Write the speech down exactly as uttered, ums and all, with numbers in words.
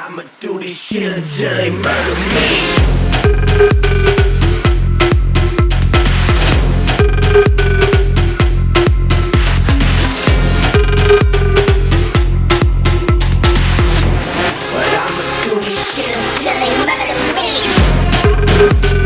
I'ma do this shit until they murder me. But I'ma do this shit until they murder me.